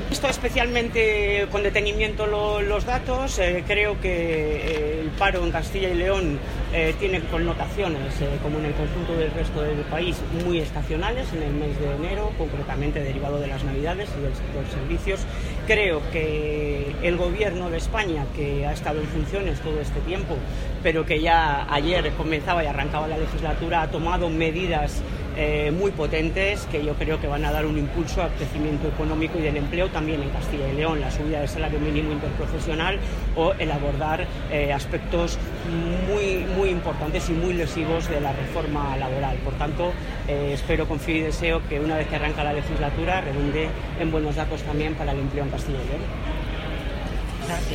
Visto especialmente con detenimiento los datos, creo que el paro en Castilla y León tiene connotaciones, como en el conjunto del resto del país, muy estacionales en el mes de enero, concretamente derivado de las Navidades y del sector servicios. Creo que el Gobierno de España, que ha estado en funciones todo este tiempo, pero que ya ayer comenzaba y arrancaba la legislatura, ha tomado medidas muy potentes que yo creo que van a dar un impulso al crecimiento económico y del empleo también en Castilla y León, la subida del salario mínimo interprofesional o el abordar aspectos muy importantes y muy lesivos de la reforma laboral. Por tanto, espero, confío y deseo que una vez que arranca la legislatura redunde en buenos datos también para el empleo en Castilla y León. Gracias.